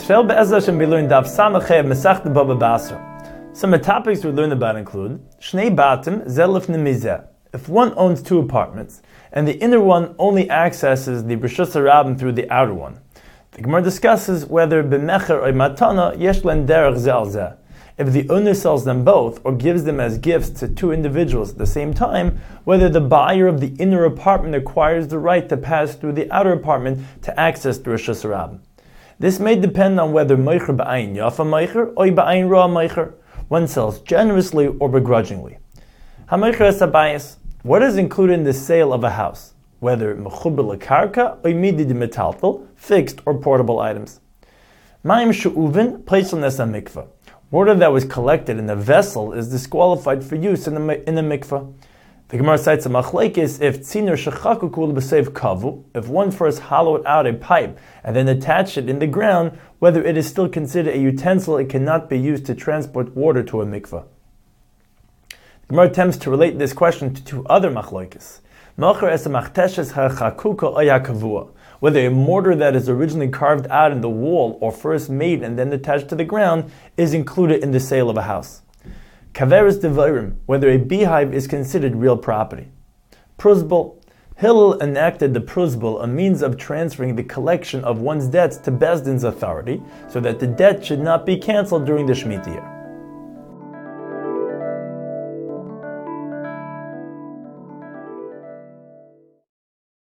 Shel Be'ez Hashem we learn Daf Samachay Mesachta Baba Basra. Some of the topics we learn about include Shnei Batim Zelif Nemizeh. If one owns two apartments and the inner one only accesses the Rishus HaRabim through the outer one, the Gemara discusses whether B'mecher or Matana Yesh Len Derech Zeh al Zeh. If the owner sells them both or gives them as gifts to two individuals at the same time, whether the buyer of the inner apartment acquires the right to pass through the outer apartment to access the Rishus HaRabim. This may depend on whether Meicher B'ayin Yafa Meicher or B'ayin Ra Meicher. One sells generously or begrudgingly. HaMeicher es habayis. What is included in the sale of a house? Whether Mechuber L'Karka or Midi de Metaltal, fixed or portable items. Mayim She'uvin, placed on Nesa Mikvah. Water that was collected in a vessel is disqualified for use in a mikvah. The Gemara cites a machlekes if tziner shechaku kul b'sev kavu, if one first hollowed out a pipe and then attached it in the ground, whether it is still considered a utensil, it cannot be used to transport water to a mikvah. The Gemara attempts to relate this question to two other machlekes. Whether a mortar that is originally carved out in the wall or first made and then attached to the ground is included in the sale of a house. Kaveris Devarim, whether a beehive is considered real property. Pruzbul. Hillel enacted the pruzbul, a means of transferring the collection of one's debts to Bezdin's authority, so that the debt should not be cancelled during the Shemitah year.